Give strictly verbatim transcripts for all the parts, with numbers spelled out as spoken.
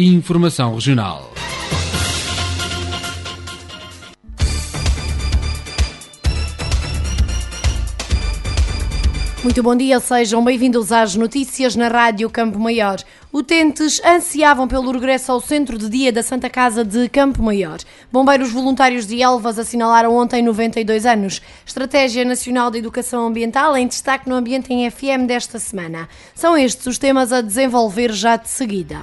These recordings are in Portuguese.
e informação regional. Muito bom dia, sejam bem-vindos às notícias na Rádio Campo Maior. Utentes ansiavam pelo regresso ao centro de dia da Santa Casa de Campo Maior. Bombeiros voluntários de Elvas assinalaram ontem noventa e dois anos. Estratégia Nacional de Educação Ambiental em destaque no Ambiente em F M desta semana. São estes os temas a desenvolver já de seguida.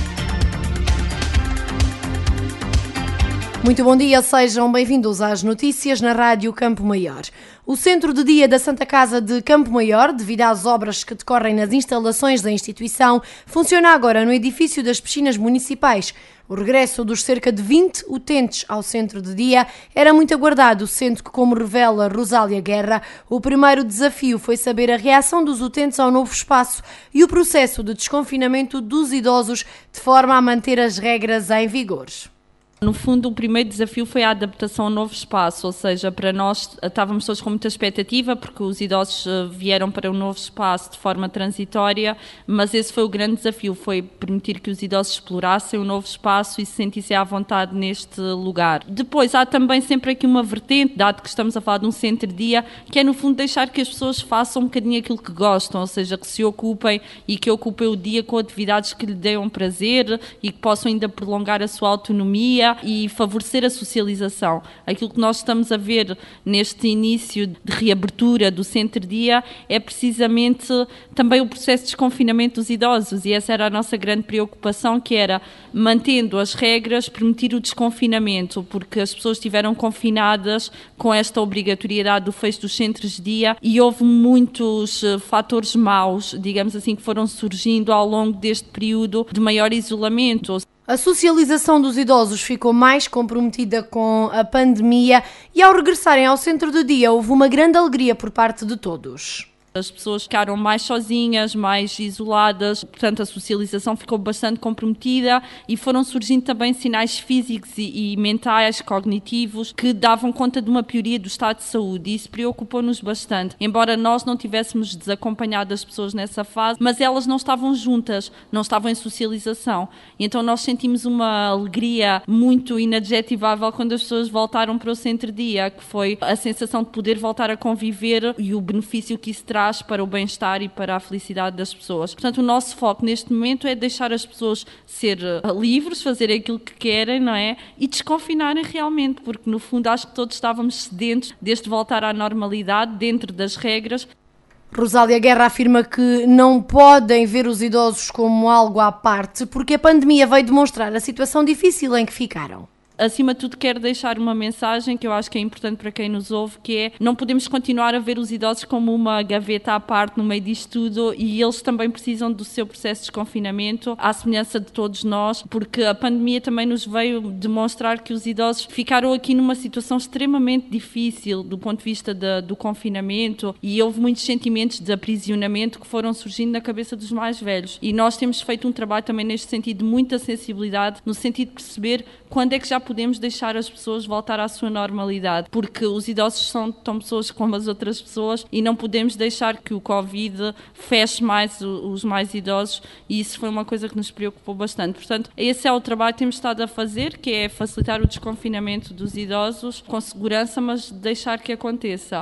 Muito bom dia, sejam bem-vindos às notícias na Rádio Campo Maior. O centro de dia da Santa Casa de Campo Maior, devido às obras que decorrem nas instalações da instituição, funciona agora no edifício das piscinas municipais. O regresso dos cerca de vinte utentes ao centro de dia era muito aguardado, sendo que, como revela Rosália Guerra, o primeiro desafio foi saber a reação dos utentes ao novo espaço e o processo de desconfinamento dos idosos, de forma a manter as regras em vigor. No fundo, o primeiro desafio foi a adaptação ao novo espaço, ou seja, para nós estávamos todos com muita expectativa, porque os idosos vieram para o novo espaço de forma transitória, mas esse foi o grande desafio, foi permitir que os idosos explorassem o novo espaço e se sentissem à vontade neste lugar. Depois, há também sempre aqui uma vertente, dado que estamos a falar de um centro-dia, que é no fundo deixar que as pessoas façam um bocadinho aquilo que gostam, ou seja, que se ocupem e que ocupem o dia com atividades que lhe deem prazer e que possam ainda prolongar a sua autonomia e favorecer a socialização. Aquilo que nós estamos a ver neste início de reabertura do centro-dia é precisamente também o processo de desconfinamento dos idosos, e essa era a nossa grande preocupação, que era, mantendo as regras, permitir o desconfinamento, porque as pessoas estiveram confinadas com esta obrigatoriedade do fecho dos centros de dia e houve muitos fatores maus, digamos assim, que foram surgindo ao longo deste período de maior isolamento. A socialização dos idosos ficou mais comprometida com a pandemia e, ao regressarem ao centro do dia, houve uma grande alegria por parte de todos. As pessoas ficaram mais sozinhas, mais isoladas, portanto a socialização ficou bastante comprometida e foram surgindo também sinais físicos e, e mentais, cognitivos, que davam conta de uma pioria do estado de saúde, e isso preocupou-nos bastante. Embora nós não tivéssemos desacompanhado as pessoas nessa fase, mas elas não estavam juntas, não estavam em socialização. E então nós sentimos uma alegria muito inadjetivável quando as pessoas voltaram para o centro-dia, que foi a sensação de poder voltar a conviver e o benefício que isso traz para o bem-estar e para a felicidade das pessoas. Portanto, o nosso foco neste momento é deixar as pessoas ser livres, fazer aquilo que querem, não é? E desconfinarem realmente, porque no fundo acho que todos estávamos sedentos deste voltar à normalidade, dentro das regras. Rosália Guerra afirma que não podem ver os idosos como algo à parte, porque a pandemia veio demonstrar a situação difícil em que ficaram. Acima de tudo, quero deixar uma mensagem que eu acho que é importante para quem nos ouve, que é: não podemos continuar a ver os idosos como uma gaveta à parte no meio disto tudo, e eles também precisam do seu processo de desconfinamento, à semelhança de todos nós, porque a pandemia também nos veio demonstrar que os idosos ficaram aqui numa situação extremamente difícil do ponto de vista de, do confinamento, e houve muitos sentimentos de aprisionamento que foram surgindo na cabeça dos mais velhos. E nós temos feito um trabalho também neste sentido de muita sensibilidade, no sentido de perceber quando é que já podemos deixar as pessoas voltar à sua normalidade, porque os idosos são tão pessoas como as outras pessoas e não podemos deixar que o Covid feche mais os mais idosos, e isso foi uma coisa que nos preocupou bastante. Portanto, esse é o trabalho que temos estado a fazer, que é facilitar o desconfinamento dos idosos com segurança, mas deixar que aconteça.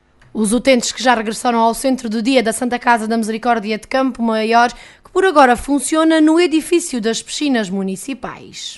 Os utentes que já regressaram ao centro do dia da Santa Casa da Misericórdia de Campo Maior, que por agora funciona no edifício das piscinas municipais.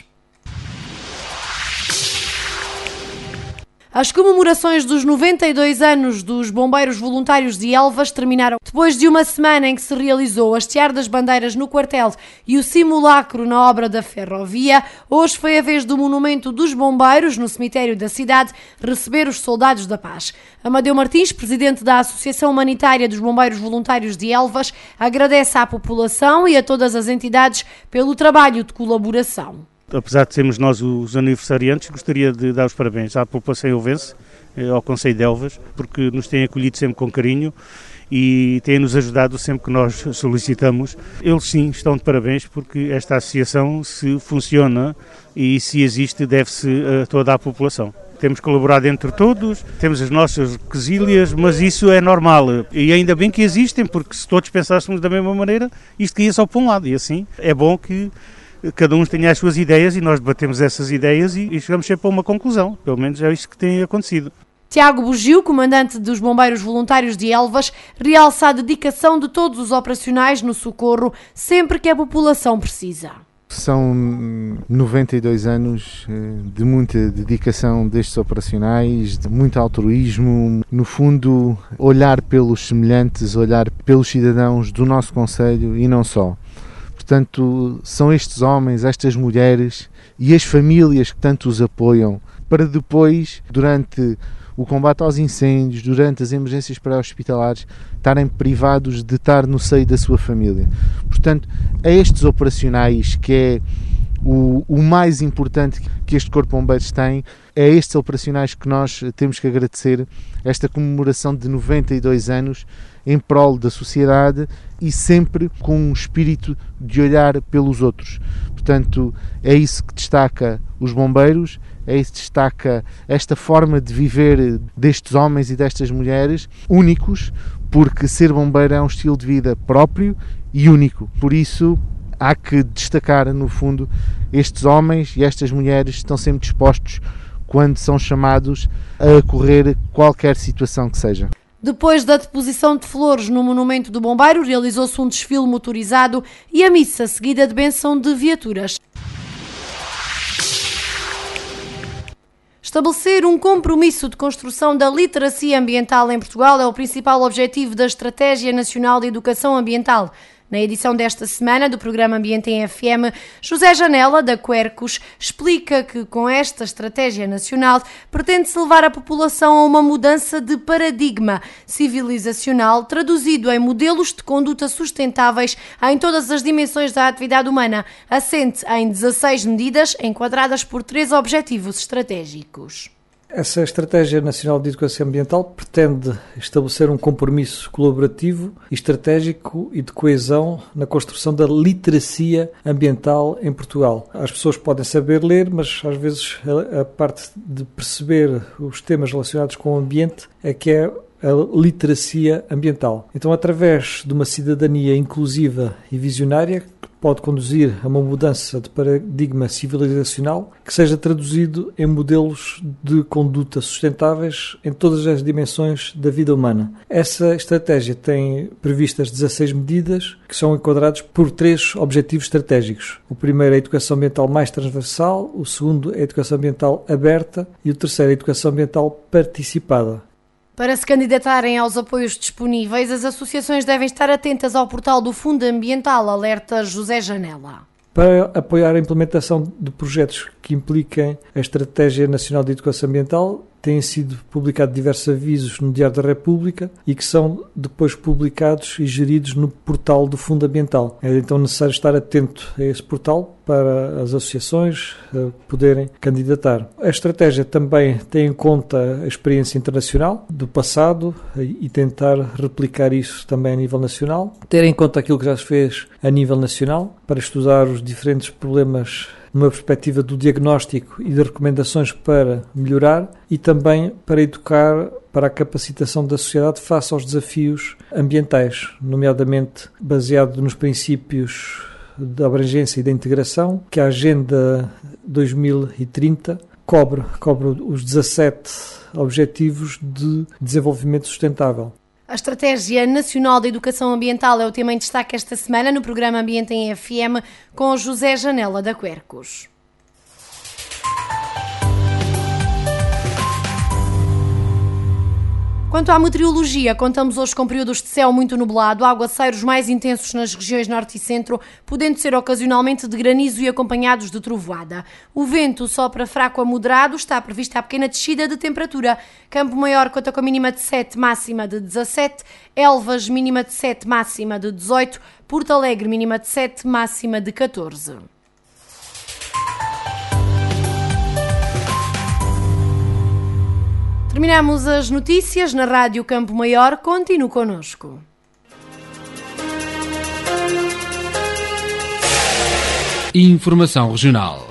As comemorações dos noventa e dois anos dos Bombeiros Voluntários de Elvas terminaram depois de uma semana em que se realizou o hastear das bandeiras no quartel e o simulacro na obra da ferrovia. Hoje foi a vez do Monumento dos Bombeiros, no cemitério da cidade, receber os soldados da paz. Amadeu Martins, presidente da Associação Humanitária dos Bombeiros Voluntários de Elvas, agradece à população e a todas as entidades pelo trabalho de colaboração. Apesar de sermos nós os aniversariantes, gostaria de dar os parabéns à população elvense, ao Concelho de Elvas, porque nos têm acolhido sempre com carinho e têm-nos ajudado sempre que nós solicitamos. Eles sim estão de parabéns, porque esta associação, se funciona e se existe, deve-se a toda a população. Temos colaborado entre todos, temos as nossas quesílias, mas isso é normal. E ainda bem que existem, porque se todos pensássemos da mesma maneira, isto ia só para um lado. E assim, é bom que cada um tem as suas ideias e nós debatemos essas ideias e, e chegamos sempre a uma conclusão. Pelo menos é isso que tem acontecido. Tiago Bugio, comandante dos Bombeiros Voluntários de Elvas, realça a dedicação de todos os operacionais no socorro sempre que a população precisa. São noventa e dois anos de muita dedicação destes operacionais, de muito altruísmo, no fundo olhar pelos semelhantes, olhar pelos cidadãos do nosso concelho e não só. Portanto, são estes homens, estas mulheres e as famílias que tanto os apoiam para depois, durante o combate aos incêndios, durante as emergências pré-hospitalares, estarem privados de estar no seio da sua família. Portanto, a estes operacionais, que é o, o mais importante que este Corpo de Bombeiros tem, é a estes operacionais que nós temos que agradecer esta comemoração de noventa e dois anos em prol da sociedade e sempre com um espírito de olhar pelos outros. Portanto, é isso que destaca os bombeiros, é isso que destaca esta forma de viver destes homens e destas mulheres, únicos, porque ser bombeiro é um estilo de vida próprio e único. Por isso, há que destacar, no fundo, estes homens e estas mulheres que estão sempre dispostos, quando são chamados, a correr qualquer situação que seja. Depois da deposição de flores no Monumento do Bombeiro, realizou-se um desfile motorizado e a missa seguida de bênção de viaturas. Estabelecer um compromisso de construção da literacia ambiental em Portugal é o principal objetivo da Estratégia Nacional de Educação Ambiental. Na edição desta semana do programa Ambiente em F M, José Janela, da Quercus, explica que com esta estratégia nacional pretende-se levar a população a uma mudança de paradigma civilizacional traduzido em modelos de conduta sustentáveis em todas as dimensões da atividade humana, assente em dezasseis medidas enquadradas por três objetivos estratégicos. Essa Estratégia Nacional de Educação Ambiental pretende estabelecer um compromisso colaborativo, estratégico e de coesão na construção da literacia ambiental em Portugal. As pessoas podem saber ler, mas às vezes a, a parte de perceber os temas relacionados com o ambiente é que é a literacia ambiental. Então, através de uma cidadania inclusiva e visionária, que pode conduzir a uma mudança de paradigma civilizacional que seja traduzido em modelos de conduta sustentáveis em todas as dimensões da vida humana. Essa estratégia tem previstas dezasseis medidas que são enquadradas por três objetivos estratégicos. O primeiro é a educação ambiental mais transversal, o segundo é a educação ambiental aberta e o terceiro é a educação ambiental participada. Para se candidatarem aos apoios disponíveis, as associações devem estar atentas ao portal do Fundo Ambiental, alerta José Janela. Para apoiar a implementação de projetos que impliquem a Estratégia Nacional de Educação Ambiental, têm sido publicados diversos avisos no Diário da República e que são depois publicados e geridos no portal do Fundo Ambiental. É então necessário estar atento a esse portal para as associações uh, poderem candidatar. A estratégia também tem em conta a experiência internacional do passado e, e tentar replicar isso também a nível nacional. Ter em conta aquilo que já se fez a nível nacional para estudar os diferentes problemas numa perspectiva do diagnóstico e de recomendações para melhorar e também para educar para a capacitação da sociedade face aos desafios ambientais, nomeadamente baseado nos princípios da abrangência e da integração, que a Agenda dois mil e trinta cobre, cobre os dezassete Objetivos de Desenvolvimento Sustentável. A Estratégia Nacional de Educação Ambiental é o tema em destaque esta semana no programa Ambiente em F M com José Janela, da Quercus. Quanto à meteorologia, contamos hoje com períodos de céu muito nublado, aguaceiros mais intensos nas regiões norte e centro, podendo ser ocasionalmente de granizo e acompanhados de trovoada. O vento sopra fraco a moderado, está prevista a pequena descida de temperatura. Campo Maior conta com a mínima de sete, máxima de dezassete, Elvas mínima de sete, máxima de dezoito, Porto Alegre mínima de sete, máxima de catorze. Terminamos as notícias na Rádio Campo Maior. Continue connosco. Informação regional.